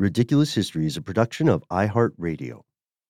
Ridiculous History is a production of iHeartRadio.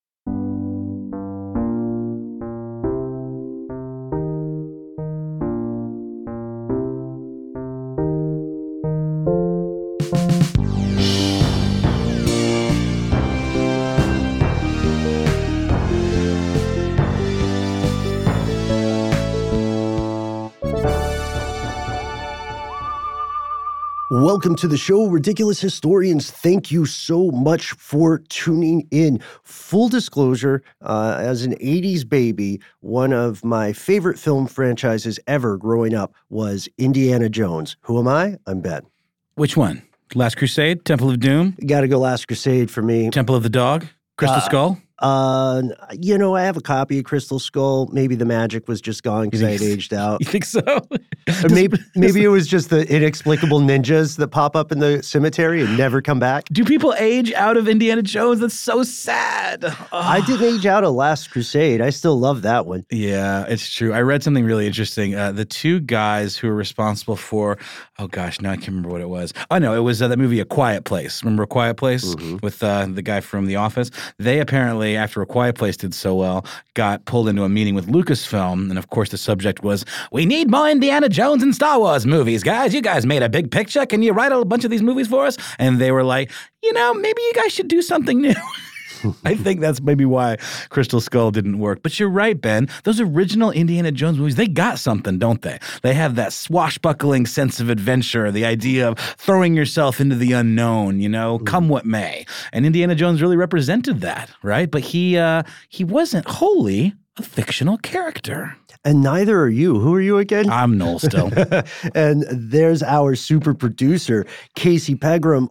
Welcome to the show, Ridiculous Historians. Thank you so much for tuning in. Full disclosure, as an 80s baby, one of my favorite film franchises ever growing up was Indiana Jones. Who am I? I'm Ben. Which one? Last Crusade? Temple of Doom? Gotta go Last Crusade for me. Temple of the Dog? Crystal Skull? I have a copy of Crystal Skull. Maybe the magic was just gone because I had aged out. You think so? Or maybe it was just the inexplicable ninjas that pop up in the cemetery and never come back. Do people age out of Indiana Jones? That's so sad. I didn't age out of Last Crusade. I still love that one. Yeah, it's true. I read something really interesting. The two guys who were responsible for, now I can't remember what it was. Oh, no, it was that movie A Quiet Place. Remember A Quiet Place? Mm-hmm. With the guy from The Office? They apparently, after A Quiet Place did so well, got pulled into a meeting with Lucasfilm. And of course, the subject was, we need more Indiana Jones and Star Wars movies, guys. You guys made a big picture. Can you write a bunch of these movies for us? And they were like, maybe you guys should do something new. I think that's maybe why Crystal Skull didn't work. But you're right, Ben. Those original Indiana Jones movies, they got something, don't they? They have that swashbuckling sense of adventure, the idea of throwing yourself into the unknown, come what may. And Indiana Jones really represented that, right? But he wasn't wholly a fictional character. And neither are you. Who are you again? I'm Noel still. And there's our super producer, Casey Pegram.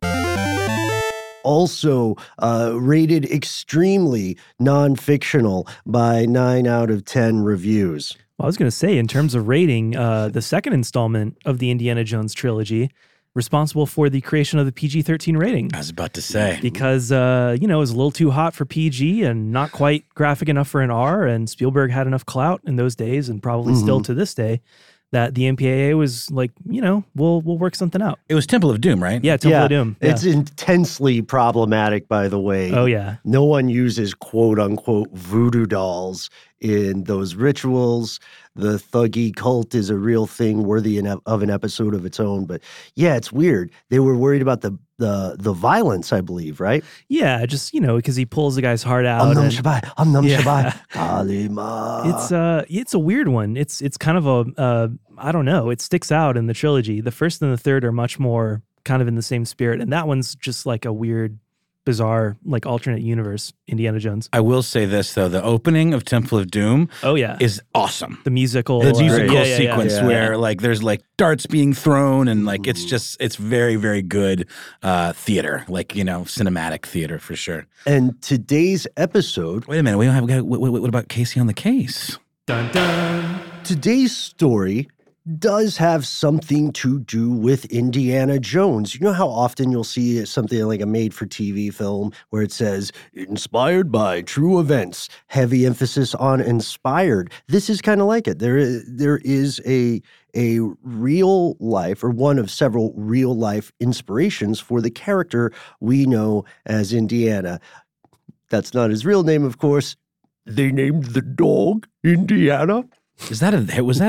Also rated extremely non-fictional by 9 out of 10 reviews. Well, I was going to say, in terms of rating, the second installment of the Indiana Jones trilogy, responsible for the creation of the PG-13 rating. I was about to say. Because, it was a little too hot for PG and not quite graphic enough for an R, and Spielberg had enough clout in those days, and probably still to this day, that the MPAA was like, we'll work something out. It was Temple of Doom, right? Yeah, Temple of Doom. Yeah. It's intensely problematic, by the way. Oh, yeah. No one uses quote-unquote voodoo dolls in those rituals. The Thuggee cult is a real thing worthy of an episode of its own. But yeah, it's weird. They were worried about the violence, I believe, right? Yeah, just, because he pulls the guy's heart out. Om Nam Shabai. Kalima. It's a weird one. It's kind of I don't know. It sticks out in the trilogy. The first and the third are much more kind of in the same spirit. And that one's just like a weird, bizarre, like alternate universe Indiana Jones. I will say this, though. The opening of Temple of Doom is awesome. The musical. The musical sequence where like there's like darts being thrown and like it's very, very good theater, like, cinematic theater for sure. And today's episode. Wait a minute. What about Casey on the Case? Dun, dun. Today's story does have something to do with Indiana Jones. You know how often you'll see something like a made-for-TV film where it says, inspired by true events, heavy emphasis on inspired. This is kind of like it. There is a real life, or one of several real life inspirations for the character we know as Indiana. That's not his real name, of course. They named the dog Indiana. Was that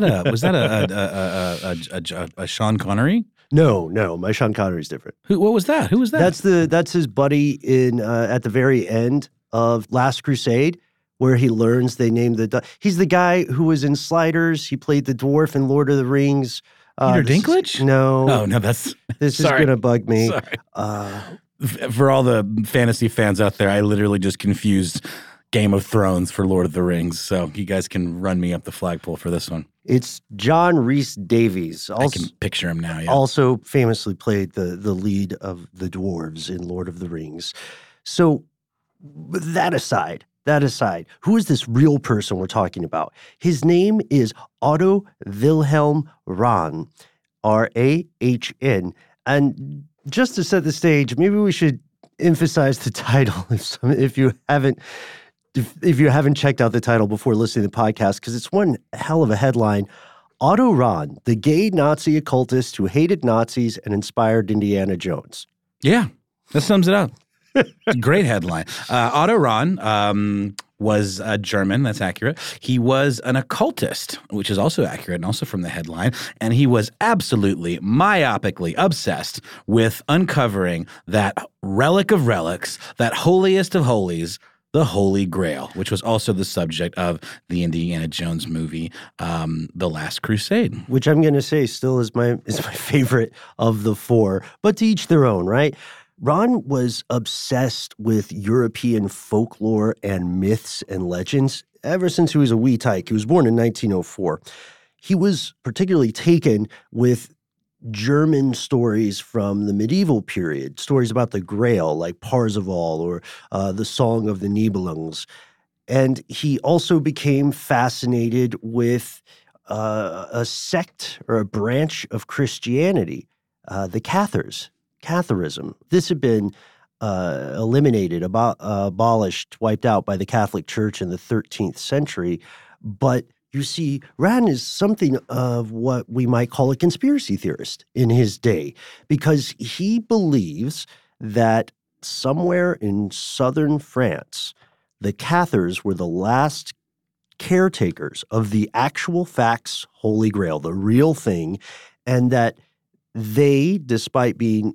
a Sean Connery? No, my Sean Connery's different. What was that? Who was that? That's his buddy in at the very end of Last Crusade, where he learns they named he's the guy who was in Sliders. He played the dwarf in Lord of the Rings. Peter Dinklage? No. Oh, no, this is gonna bug me. Sorry. For all the fantasy fans out there, I literally just confused Game of Thrones for Lord of the Rings, so you guys can run me up the flagpole for this one. It's John Rhys Davies. I can picture him now, yeah. Also famously played the lead of the dwarves in Lord of the Rings. So that aside, who is this real person we're talking about? His name is Otto Wilhelm Rahn, R-A-H-N. And just to set the stage, maybe we should emphasize the title if you haven't checked out the title before listening to the podcast, because it's one hell of a headline. Otto Rahn, the gay Nazi occultist who hated Nazis and inspired Indiana Jones. Yeah. That sums it up. Great headline. Otto Rahn was German. That's accurate. He was an occultist, which is also accurate and also from the headline. And he was absolutely myopically obsessed with uncovering that relic of relics, that holiest of holies, the Holy Grail, which was also the subject of the Indiana Jones movie, The Last Crusade. Which I'm going to say still is my favorite of the four, but to each their own, right? Ron was obsessed with European folklore and myths and legends ever since he was a wee tyke. He was born in 1904. He was particularly taken with German stories from the medieval period, stories about the Grail, like Parzival or the Song of the Nibelungs. And he also became fascinated with a sect or a branch of Christianity, the Cathars. Catharism. This had been eliminated, abolished, wiped out by the Catholic Church in the 13th century. But you see, Radin is something of what we might call a conspiracy theorist in his day, because he believes that somewhere in southern France, the Cathars were the last caretakers of the actual facts Holy Grail, the real thing, and that they, despite being,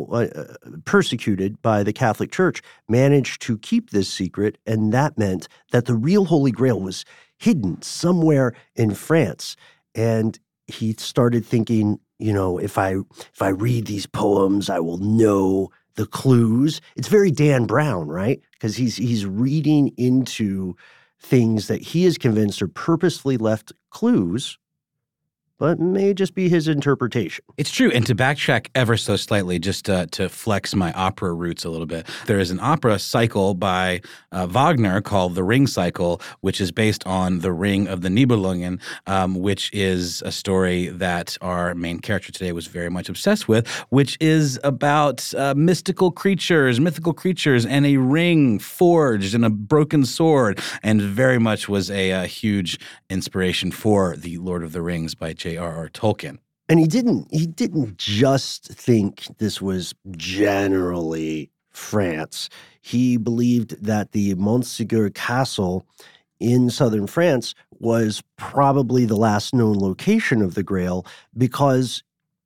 persecuted by the Catholic Church, managed to keep this secret, and that meant that the real Holy Grail was hidden somewhere in France. And he started thinking, if I read these poems, I will know the clues. It's very Dan Brown, right? Because he's reading into things that he is convinced are purposefully left clues, but may just be his interpretation. It's true. And to backtrack ever so slightly, just to flex my opera roots a little bit, there is an opera cycle by Wagner called The Ring Cycle, which is based on The Ring of the Nibelungen, which is a story that our main character today was very much obsessed with, which is about mythical creatures, and a ring forged and a broken sword, and very much was a huge inspiration for The Lord of the Rings by J.R.R. Tolkien. And he didn't just think this was generally France. He believed that the Montségur Castle in southern France was probably the last known location of the Grail, because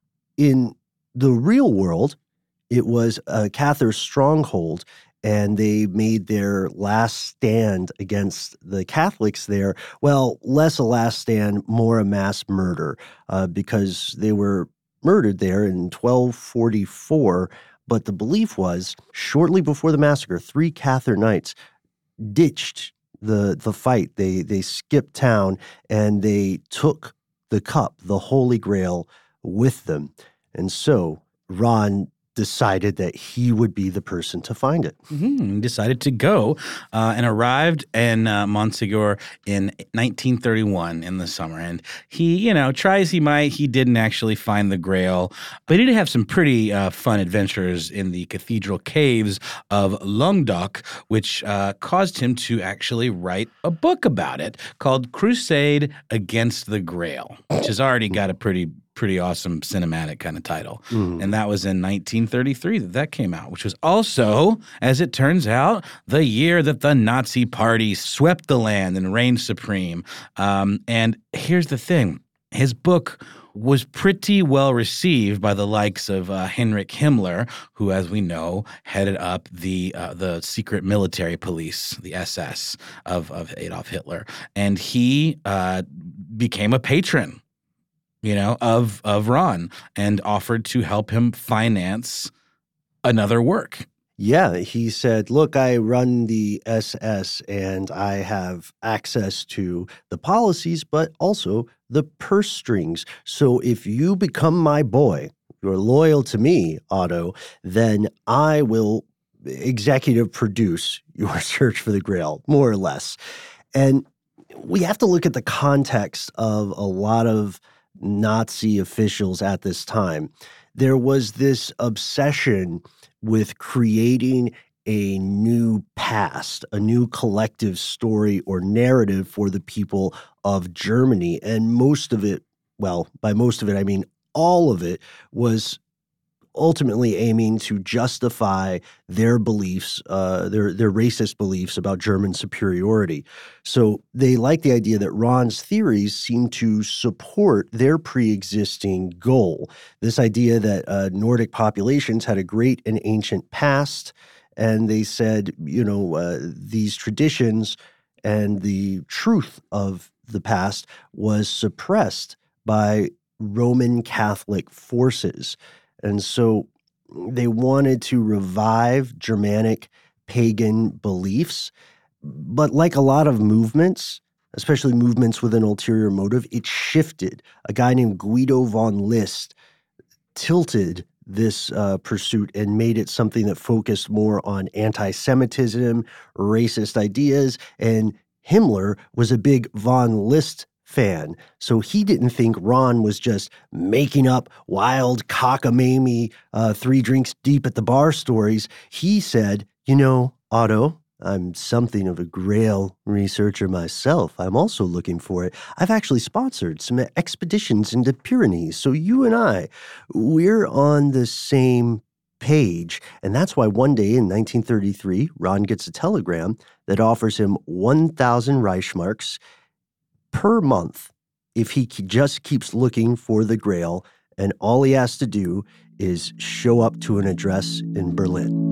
in the real world, it was a Cathar stronghold, and they made their last stand against the Catholics there. Well, less a last stand, more a mass murder, because they were murdered there in 1244. But the belief was, shortly before the massacre, 3 Cathar knights ditched the fight. They skipped town, and they took the cup, the Holy Grail, with them. And so Ron decided that he would be the person to find it. Mm-hmm. Decided to go and arrived in Montségur in 1931 in the summer. And he, try as he might, he didn't actually find the Grail. But he did have some pretty fun adventures in the cathedral caves of Languedoc, which caused him to actually write a book about it called Crusade Against the Grail, which has already got a pretty awesome cinematic kind of title. And that was in 1933 that came out, which was also, as it turns out, the year that the Nazi Party swept the land and reigned supreme. And here's the thing. His book was pretty well received by the likes of Heinrich Himmler, who, as we know, headed up the secret military police, the SS of Adolf Hitler. And he became a patron of Ron, and offered to help him finance another work. Yeah, he said, look, I run the SS and I have access to the policies, but also the purse strings. So if you become my boy, you're loyal to me, Otto, then I will executive produce your search for the Grail, more or less. And we have to look at the context of a lot of Nazi officials at this time. There was this obsession with creating a new past, a new collective story or narrative for the people of Germany. And most of it, well, by most of it, I mean all of it, was ultimately aiming to justify their beliefs, their racist beliefs about German superiority. So they like the idea that Ron's theories seem to support their pre-existing goal, this idea that Nordic populations had a great and ancient past, and they said, these traditions and the truth of the past was suppressed by Roman Catholic forces. And so they wanted to revive Germanic pagan beliefs. But like a lot of movements, especially movements with an ulterior motive, it shifted. A guy named Guido von List tilted this pursuit and made it something that focused more on anti-Semitism, racist ideas, and Himmler was a big von List fan. So he didn't think Ron was just making up wild cockamamie 3 drinks deep at the bar stories. He said, Otto, I'm something of a Grail researcher myself. I'm also looking for it. I've actually sponsored some expeditions into Pyrenees. So you and I, we're on the same page. And that's why one day in 1933, Ron gets a telegram that offers him 1,000 Reichsmarks per month if he just keeps looking for the Grail. And all he has to do is show up to an address in Berlin.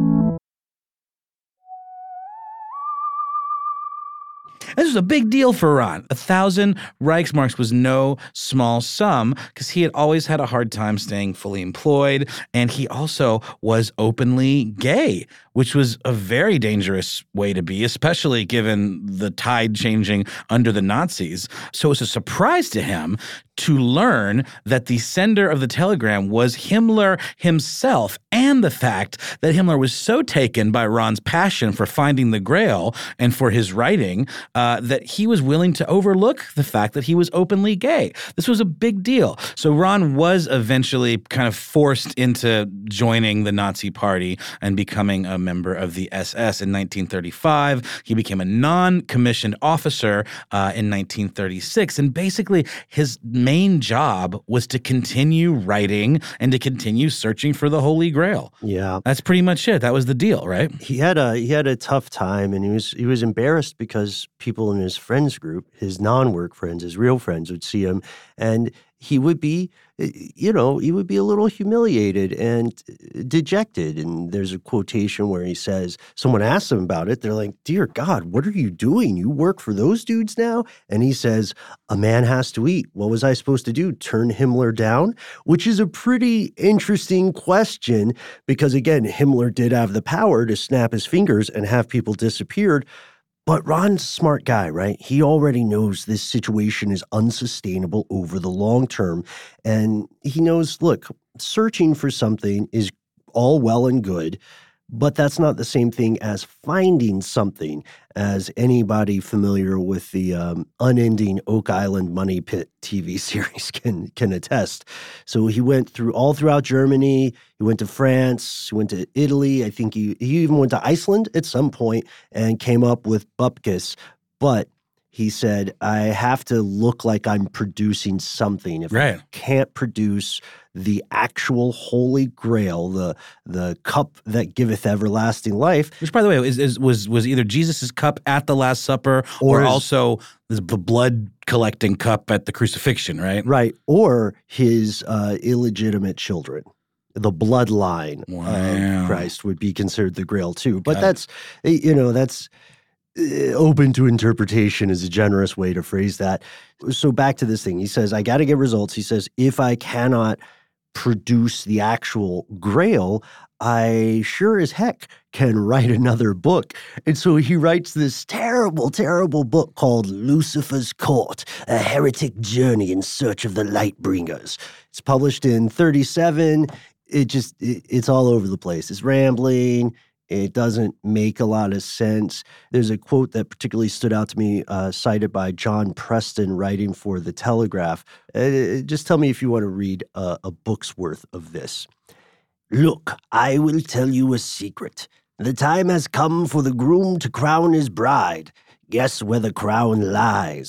This was a big deal for Ron. 1,000 Reichsmarks was no small sum because he had always had a hard time staying fully employed, and he also was openly gay, which was a very dangerous way to be, especially given the tide changing under the Nazis. So it was a surprise to him to learn that the sender of the telegram was Himmler himself, and the fact that Himmler was so taken by Ron's passion for finding the Grail and for his writing that he was willing to overlook the fact that he was openly gay. This was a big deal. So Ron was eventually kind of forced into joining the Nazi Party and becoming a member of the SS in 1935. He became a non-commissioned officer in 1936, and basically his main job was to continue writing and to continue searching for the Holy Grail. Yeah. That's pretty much it. That was the deal, right? He had a tough time, and he was embarrassed because people in his friends group, his non-work friends, his real friends, would see him, and he would be, he would be a little humiliated and dejected. And there's a quotation where he says, someone asks him about it. They're like, "Dear God, what are you doing? You work for those dudes now?" And he says, "A man has to eat. What was I supposed to do? Turn Himmler down?" Which is a pretty interesting question because, again, Himmler did have the power to snap his fingers and have people disappeared. But Ron's a smart guy, right? He already knows this situation is unsustainable over the long term. And he knows, look, searching for something is all well and good, but that's not the same thing as finding something, as anybody familiar with the unending Oak Island Money Pit TV series can attest. So he went throughout Germany. He went to France. He went to Italy. I think he even went to Iceland at some point and came up with Bupkis. But he said, I have to look like I'm producing something. If I can't produce the actual Holy Grail, the cup that giveth everlasting life. Which, by the way, was either Jesus' cup at the Last Supper or also the blood collecting cup at the crucifixion, right? Right. Or his illegitimate children. The bloodline of Christ would be considered the Grail too. But that's open to interpretation is a generous way to phrase that. So back to this thing. He says, I got to get results. He says, if I cannot produce the actual Grail, I sure as heck can write another book. And so he writes this terrible, terrible book called Lucifer's Court, A Heretic Journey in Search of the Lightbringers. It's published in 1937. It's all over the place. It's rambling. It doesn't make a lot of sense. There's a quote that particularly stood out to me, cited by John Preston, writing for The Telegraph. Just tell me if you want to read a book's worth of this. Look, I will tell you a secret. The time has come for the groom to crown his bride. Guess where the crown lies.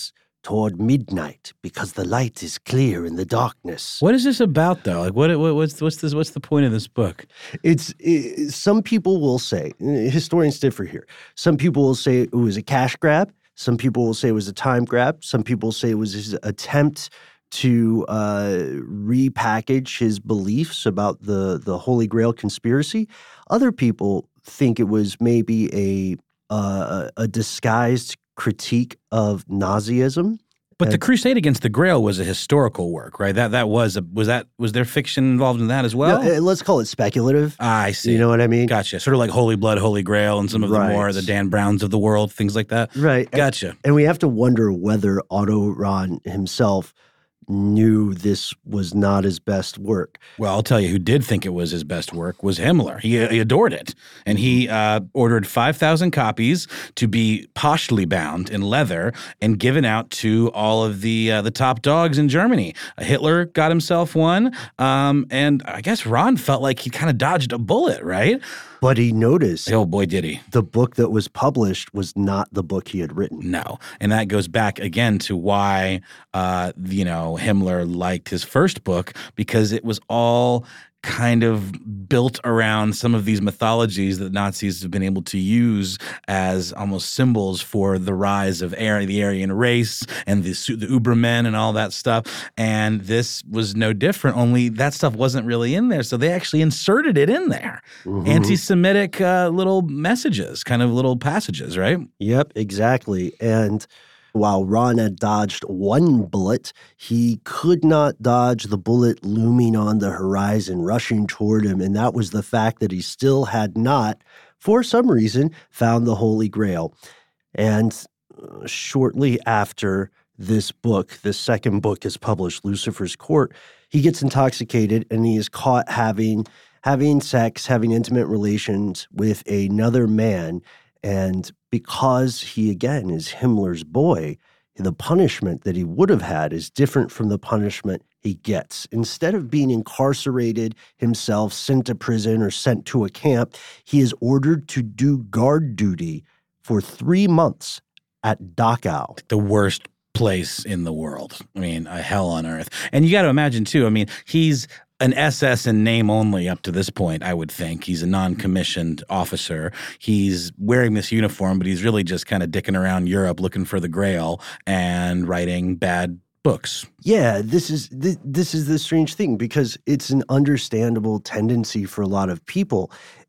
toward midnight because the light is clear in the darkness. What is this about, though? Like, what's this? What's the point of this book? Some people will say, historians differ here. Some people will say it was a cash grab. Some people will say it was a time grab. Some people say it was his attempt to repackage his beliefs about the Holy Grail conspiracy. Other people think it was maybe a disguised critique of Nazism. But the Crusade Against the Grail was a historical work, right? Was there fiction involved in that as well? No, let's call it speculative. I see. You know what I mean? Gotcha. Sort of like Holy Blood, Holy Grail, and some of the Dan Browns of the world, things like that. Right. Gotcha. And we have to wonder whether Otto Rahn himself knew this was not his best work. Well, I'll tell you who did think it was his best work was Himmler. He adored it. And he ordered 5,000 copies to be poshly bound in leather and given out to all of the top dogs in Germany. Hitler got himself one. And I guess Rahn felt like he kind of dodged a bullet, right? But he noticed. Oh, boy, did he. The book that was published was not the book he had written. No. And that goes back again to why, Himmler liked his first book, because it was all kind of built around some of these mythologies that Nazis have been able to use as almost symbols for the rise of the Aryan race and the Ubermen and all that stuff. And this was no different, only that stuff wasn't really in there. So they actually inserted it in there. Mm-hmm. Anti-Semitic little messages, kind of little passages, right? Yep, exactly. And while Rahn had dodged one bullet, he could not dodge the bullet looming on the horizon, rushing toward him, and that was the fact that he still had not, for some reason, found the Holy Grail. And shortly after this second book is published, Lucifer's Court, he gets intoxicated and he is caught having sex, having intimate relations with another man. And because he, again, is Himmler's boy, the punishment that he would have had is different from the punishment he gets. Instead of being incarcerated himself, sent to prison, or sent to a camp, he is ordered to do guard duty for 3 months at Dachau. The worst place in the world. I mean, a hell on earth. And you got to imagine, too, I mean, he's an SS in name only up to this point, I would think. He's a non-commissioned officer. He's wearing this uniform, but he's really just kind of dicking around Europe looking for the Grail and writing bad books. Yeah, this is the strange thing, because it's an understandable tendency for a lot of people.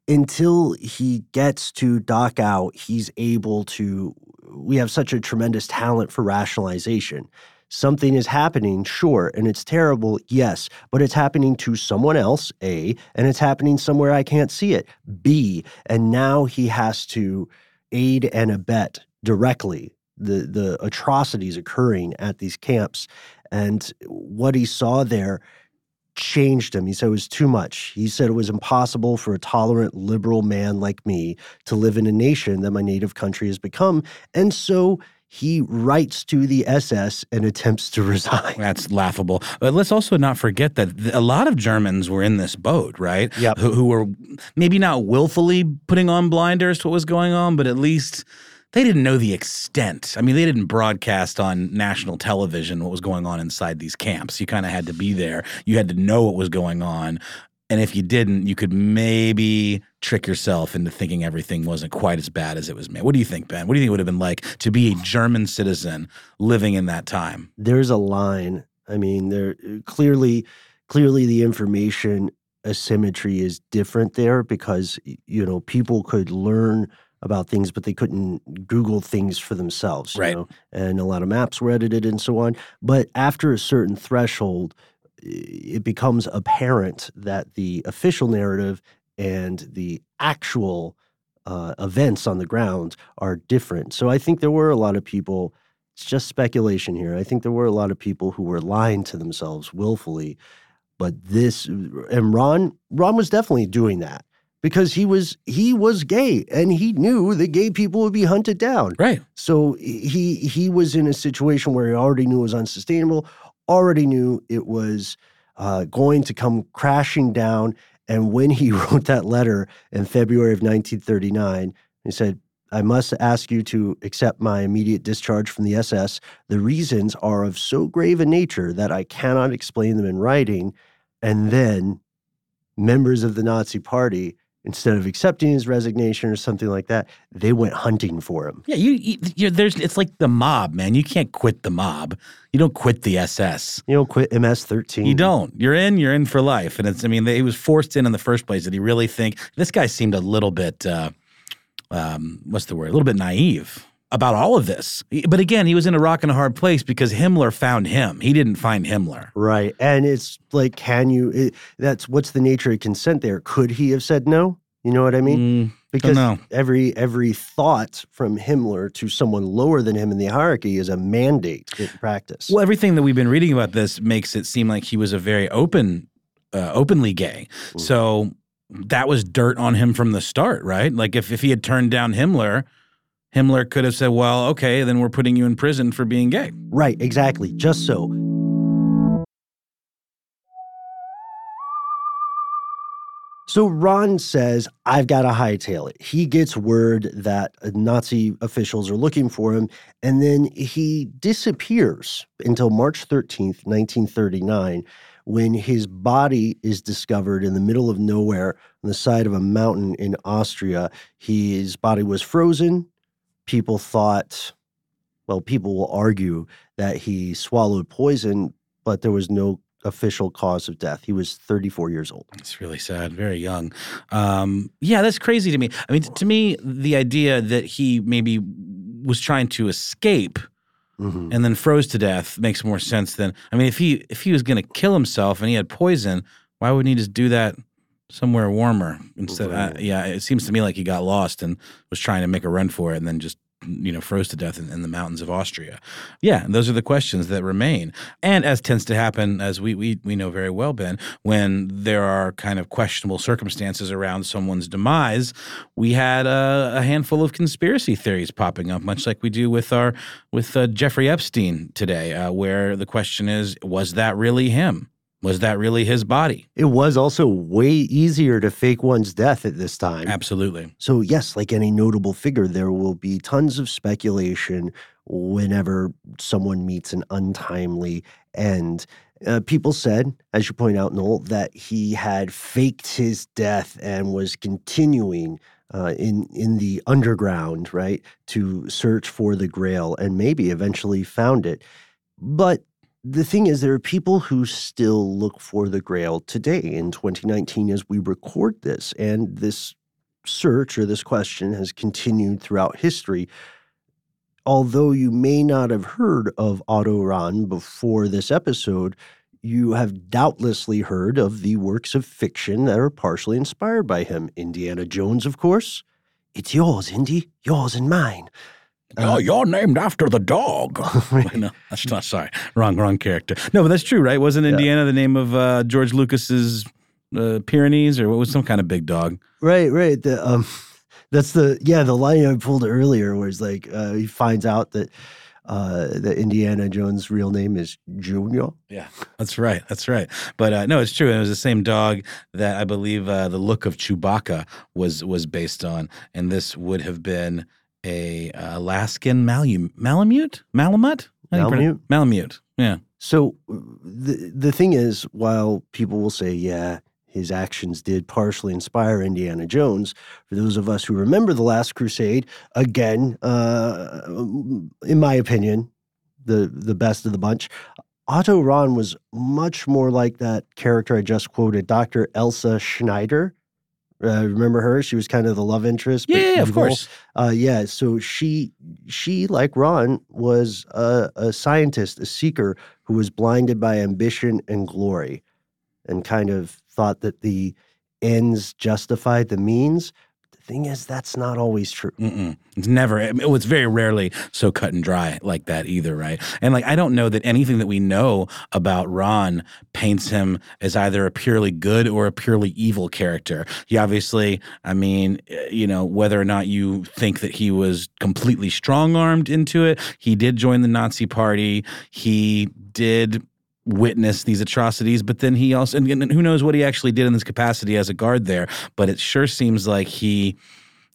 Until he gets to Dachau, he's able to – we have such a tremendous talent for rationalization. Something is happening, sure, and it's terrible, yes, but it's happening to someone else, A, and it's happening somewhere I can't see it, B, and now he has to aid and abet directly the atrocities occurring at these camps. And what he saw there changed him. He said it was too much. He said it was impossible for a tolerant, liberal man like me to live in a nation that my native country has become. And so he writes to the SS and attempts to resign. That's laughable. But let's also not forget that a lot of Germans were in this boat, right? Yep. Who were maybe not willfully putting on blinders to what was going on, but at least they didn't know the extent. I mean, they didn't broadcast on national television what was going on inside these camps. You kind of had to be there. You had to know what was going on. And if you didn't, you could maybe trick yourself into thinking everything wasn't quite as bad as it was made. What do you think, Ben? What do you think it would have been like to be a German citizen living in that time? There's a line. I mean, there clearly the information asymmetry is different there, because, you know, people could learn about things, but they couldn't Google things for themselves. Right. You know? And a lot of maps were edited and so on. But after a certain threshold, it becomes apparent that the official narrative and the actual events on the ground are different. So I think there were a lot of people, it's just speculation here, I think there were a lot of people who were lying to themselves willfully. But Rahn was definitely doing that, because he was gay, and he knew that gay people would be hunted down. Right. So he was in a situation where he already knew it was unsustainable, already knew it was going to come crashing down. And when he wrote that letter in February of 1939, he said, I must ask you to accept my immediate discharge from the SS. The reasons are of so grave a nature that I cannot explain them in writing. And then members of the Nazi Party, instead of accepting his resignation or something like that, they went hunting for him. Yeah, it's like the mob, man. You can't quit the mob. You don't quit the SS. You don't quit MS-13. You don't. You're in for life. And he was forced in the first place. Did he really think this guy seemed a little bit, what's the word? A little bit naive about all of this. But again, he was in a rock and a hard place because Himmler found him. He didn't find Himmler. Right. And it's like, what's the nature of consent there? Could he have said no? You know what I mean? Because every thought from Himmler to someone lower than him in the hierarchy is a mandate in practice. Well, everything that we've been reading about this makes it seem like he was a very openly gay. So that was dirt on him from the start, right? Like if he had turned down Himmler could have said, well, okay, then we're putting you in prison for being gay. Right, exactly. Just so. So Ron says, I've got to hightail it. He gets word that Nazi officials are looking for him, and then he disappears until March 13th, 1939, when his body is discovered in the middle of nowhere on the side of a mountain in Austria. His body was frozen. People will argue that he swallowed poison, but there was no official cause of death. He was 34 years old. It's really sad, very young. Yeah, that's crazy to me. I mean, to me, the idea that he maybe was trying to escape and then froze to death makes more sense than, I mean, if he was going to kill himself and he had poison, why wouldn't he just do that somewhere warmer instead? It seems to me like he got lost and was trying to make a run for it and then just froze to death in the mountains of Austria. Yeah, those are the questions that remain. And as tends to happen, as we know very well, Ben, when there are kind of questionable circumstances around someone's demise, we had a handful of conspiracy theories popping up, much like we do with Jeffrey Epstein today, where the question is, was that really him? Was that really his body? It was also way easier to fake one's death at this time. Absolutely. So yes, like any notable figure, there will be tons of speculation whenever someone meets an untimely end. People said, as you point out, Noel, that he had faked his death and was continuing in the underground, right, to search for the Grail and maybe eventually found it. But the thing is, there are people who still look for the Grail today in 2019 as we record this. And this search or this question has continued throughout history. Although you may not have heard of Otto Rahn before this episode, you have doubtlessly heard of the works of fiction that are partially inspired by him. Indiana Jones, of course. It's yours, Indy. Yours and mine. You're named after the dog. No, that's not, sorry. Wrong character. No, but that's true, right? Wasn't Indiana the name of George Lucas's Pyrenees, or what was some kind of big dog? Right. That's the line I pulled earlier, where it's like he finds out that Indiana Jones' real name is Junior. Yeah, that's right. But no, it's true. It was the same dog that I believe the look of Chewbacca was based on, and this would have been a Alaskan Malamute? Malamute, yeah. So the thing is, while people will say, yeah, his actions did partially inspire Indiana Jones, for those of us who remember The Last Crusade, again, in my opinion, the best of the bunch, Otto Rahn was much more like that character I just quoted, Dr. Elsa Schneider. Remember her? She was kind of the love interest. Yeah, of course. So she, like Ron, was a scientist, a seeker who was blinded by ambition and glory and kind of thought that the ends justified the means. The thing is, that's not always true. It's never. It's very rarely so cut and dry like that either, right? And like, I don't know that anything that we know about Ron paints him as either a purely good or a purely evil character. He obviously, I mean, whether or not you think that he was completely strong-armed into it, he did join the Nazi Party. He did witness these atrocities, but then he also, and who knows what he actually did in this capacity as a guard there, but it sure seems like he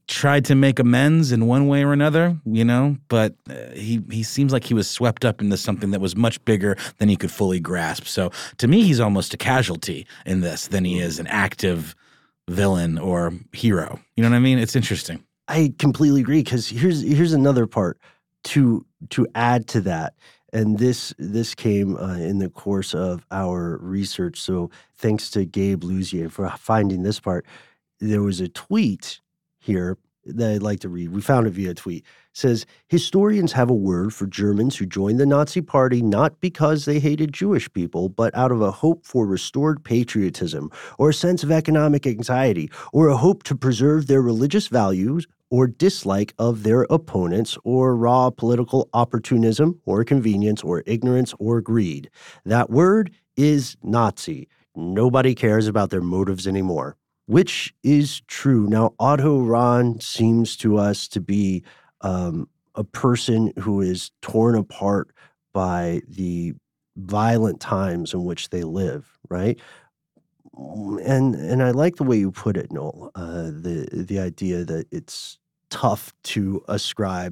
tried to make amends in one way or another, but he seems like he was swept up into something that was much bigger than he could fully grasp. So to me, he's almost a casualty in this than he is an active villain or hero. You know what I mean? It's interesting. I completely agree, because here's another part to add to that. And this came in the course of our research. So thanks to Gabe Luzier for finding this part. There was a tweet here that I'd like to read. We found it via tweet. It says, historians have a word for Germans who joined the Nazi Party not because they hated Jewish people, but out of a hope for restored patriotism, or a sense of economic anxiety, or a hope to preserve their religious values, or dislike of their opponents, or raw political opportunism, or convenience, or ignorance, or greed. That word is Nazi. Nobody cares about their motives anymore. Which is true. Now, Otto Rahn seems to us to be a person who is torn apart by the violent times in which they live, right? And I like the way you put it, Noel, the idea that it's tough to ascribe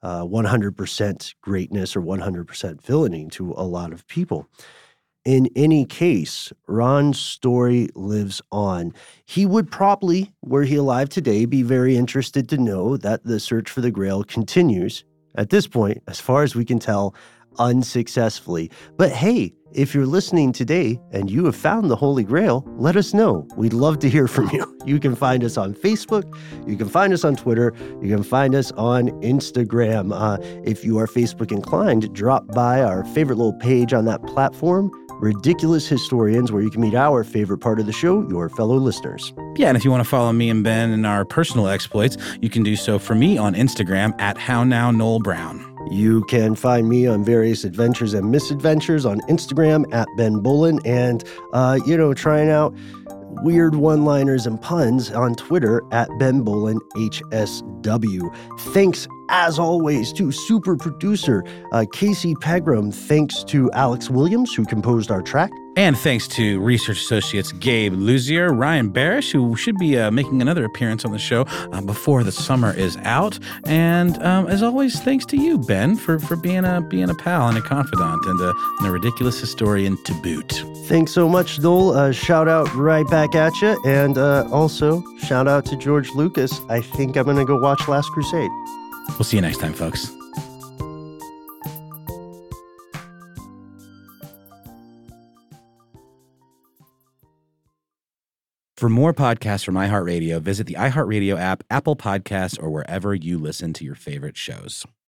100% greatness or 100% villainy to a lot of people. In any case, Rahn's story lives on. He would probably, were he alive today, be very interested to know that the search for the Grail continues, at this point, as far as we can tell, unsuccessfully. But hey, if you're listening today and you have found the Holy Grail, let us know. We'd love to hear from you. You can find us on Facebook. You can find us on Twitter. You can find us on Instagram. If you are Facebook inclined, drop by our favorite little page on that platform, Ridiculous Historians, where you can meet our favorite part of the show, your fellow listeners. Yeah, and if you want to follow me and Ben in our personal exploits, you can do so for me on Instagram at HowNowNoelBrown. You can find me on various adventures and misadventures on Instagram at Ben Bolin, and, trying out weird one-liners and puns on Twitter at Ben Bolin HSW. Thanks, as always, to super producer Casey Pegram. Thanks to Alex Williams, who composed our track. And thanks to research associates Gabe Luzier, Ryan Barish, who should be making another appearance on the show before the summer is out. And as always, thanks to you, Ben, for being a pal and a confidant and a ridiculous historian to boot. Thanks so much, Noel. Shout out right back at you. And also, shout out to George Lucas. I think I'm going to go watch Last Crusade. We'll see you next time, folks. For more podcasts from iHeartRadio, visit the iHeartRadio app, Apple Podcasts, or wherever you listen to your favorite shows.